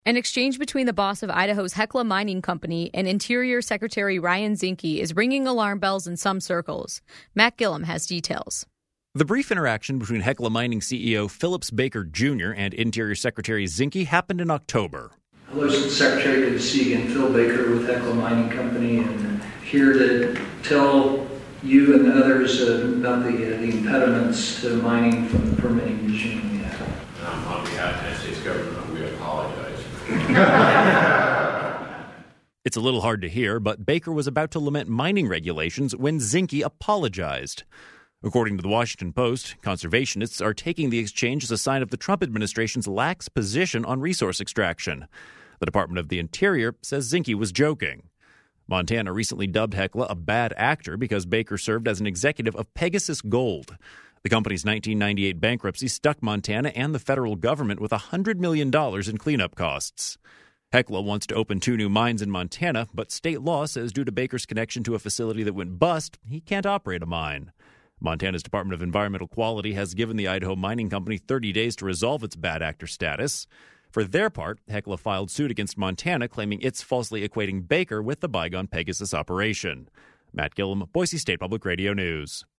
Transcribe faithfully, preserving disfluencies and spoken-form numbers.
An exchange between the boss of Idaho's Hecla Mining Company and Interior Secretary Ryan Zinke is ringing alarm bells in some circles. Matt Gillum has details. The brief interaction between Hecla Mining C E O Phillips Baker Junior and Interior Secretary Zinke happened in October. Hello, Secretary. Good to see you again. Phil Baker with Hecla Mining Company, and here to tell you and others uh, about the, uh, the impediments to mining from the permitting regime we have. Um, on behalf of the United States government, we apologize. It's a little hard to hear, but Baker was about to lament mining regulations when Zinke apologized. According to the Washington Post, conservationists are taking the exchange as a sign of the Trump administration's lax position on resource extraction. The Department of the Interior says Zinke was joking. Montana recently dubbed Hecla a bad actor because Baker served as an executive of Pegasus Gold. The company's nineteen ninety-eight bankruptcy stuck Montana and the federal government with one hundred million dollars in cleanup costs. Hecla wants to open two new mines in Montana, but state law says due to Baker's connection to a facility that went bust, he can't operate a mine. Montana's Department of Environmental Quality has given the Idaho Mining Company thirty days to resolve its bad actor status. For their part, Hecla filed suit against Montana, claiming it's falsely equating Baker with the bygone Pegasus operation. Matt Gillum, Boise State Public Radio News.